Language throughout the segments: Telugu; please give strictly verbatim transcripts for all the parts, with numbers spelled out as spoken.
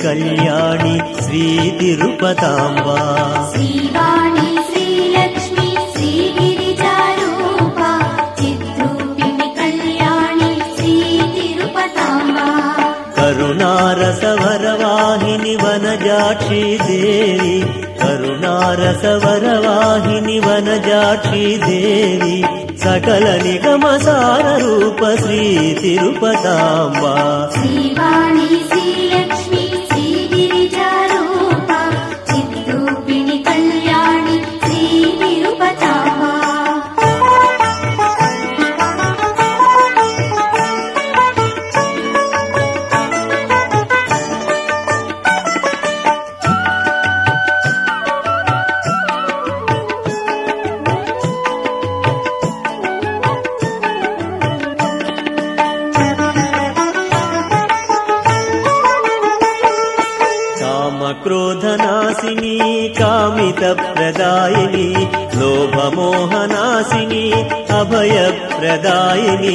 कल्याणी श्री तिरुपताम्बा श्रीवाणी श्रीलक्ष्मी श्रीगिरिजारूपा चिद्रूपिणी कल्याणी श्री तिरुपताम्बा करुणारसवरवाहिनि वनजाक्षी देवी करुणारसवरवाहिनि वनजाक्षी देवी सकल निगम सार रूप श्री तिरुपताम्बा श्रीवाणी श्रीलक्ष्मी श्रीगिरिजारूपा चिद्रूपिणी कल्याणी श्री तिरुपताम्बा क्रोधनाशिनी कामितप्रदायिनी लोभमोहनाशिनी अभयप्रदायिनी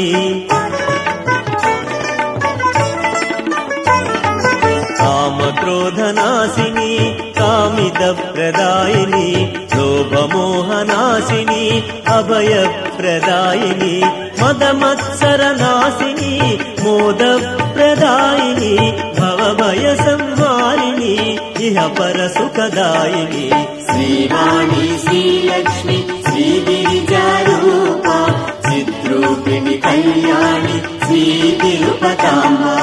कामक्रोधनाशिनी कामितप्रदायिनी लोभमोहनाशिनी अभयप्रदायिनी मदमत्सरनाशिनी मोदप्रदायिनी भवभयसंहारिणी इह परसुखदायिनी श्रीवाणी श्रीलक्ष्मी श्रीगिरिजारूपा चिद्रूपिणी कल्याणी श्री तिरुपताम्बा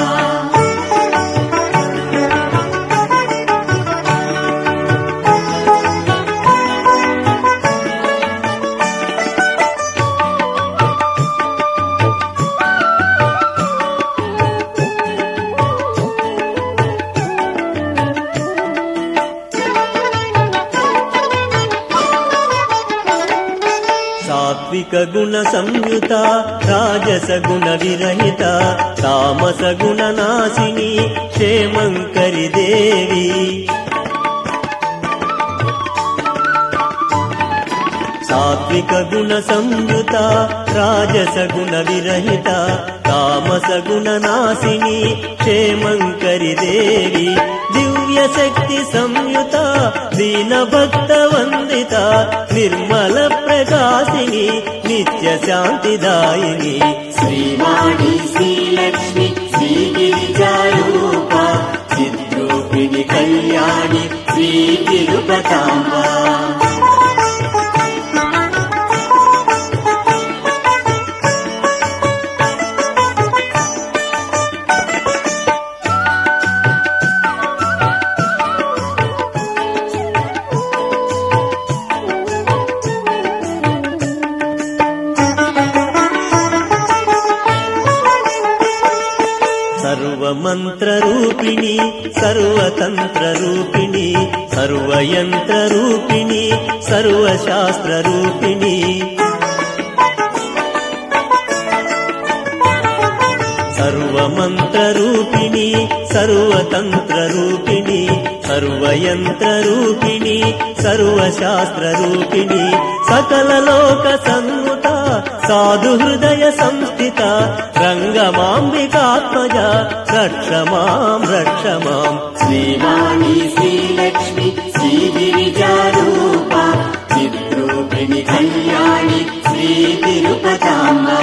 सात्विक गुण संयुता राजस गुण विरहिता तामस गुण नाशिनी क्षेमंकरी देवी सात्विक गुण संयुता राजस गुण विरहिता तामस गुण नाशिनी क्षेमंकरी देवी दिव्य शक्ति संयुता दीन भक्त वंदिता निर्मल प्रकाशिनी नित्य शांतिदायिनी श्रीवाणी श्रीलक्ष्मी श्रीगिरिजारूपा चिद्रूपिणी कल्याणी श्री तिरुपताम्बा सर्वमंत्र रूपिणी सर्वतंत्र रूपिणी सर्वयंत्र रूपिणी सर्वशास्त्र रूपिणी सर्वमंत्र रूपिणी सर्वतंत्र रूपिणी सर्वयंत्र रूपिणी सर्वशास्त्र रूपिणी सकल लोक सन्मुता साधु हृदय संस्थिता रंगमांबिकात्मजा रक्ष मां रक्ष मां श्रीवाणी श्रीलक्ष्मी श्रीगिरिजारूपा चिद्रूपिणी कल्याणी श्री तिरुपताम्बा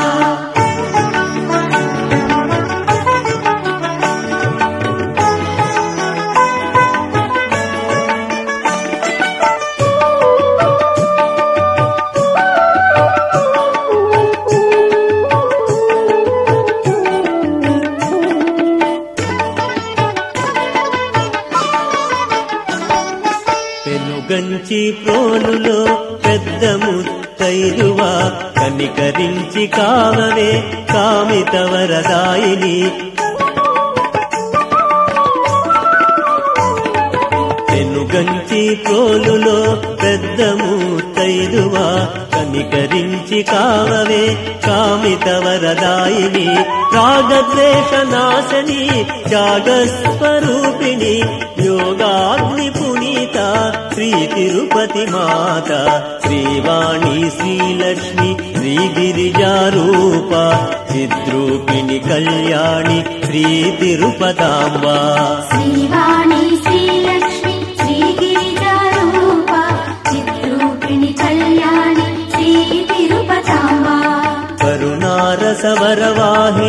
గంచి ప్రోలులో పెద్ద ముత్తైదువా కనికరించి కావవే కామిత వరదాయిని పెనుగంచి ప్రోలులో పెద్ద ముత్తైదువా కనికరించి కావవే కామిత వరదాయిని రాగద్వేష నాశని త్యాగస్వరూపిణి योगाग्नि पुनीता श्री तिरुपति माता श्रीवाणी श्रीलक्ष्मी श्रीगिरिजारूपा चिद्रूपिणी कल्याणी श्री तिरुपताम्बा श्रीवाणी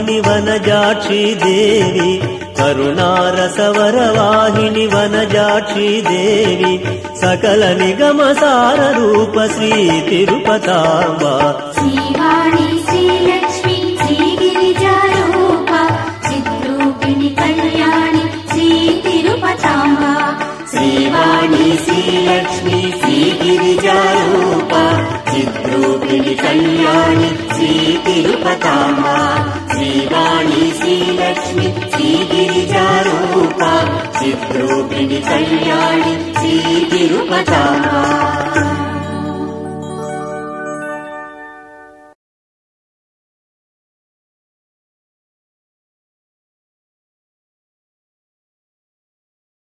వరవాహిని వనజాక్షి దేవి కరుణారసవరవాహిని వనజాక్షి దేవి సకల నిగమ సార రూప శ్రీ తిరుపతాంబ శ్రీవాణి శ్రీలక్ష్మి శ్రీగిరిజారూప చిద్రూపిణి కళ్యాణి శ్రీ తిరుపతాంబ శ్రీవాణి శ్రీలక్ష్మి శ్రీగిరిజారూప చిద్రూపిణి కళ్యాణి శ్రీ తిరుపతాంబ శ్రీవాణి శ్రీలక్ష్మి శ్రీగిరిజారూప చిద్రూపిణి కళ్యాణి శ్రీ తిరుపతాంబ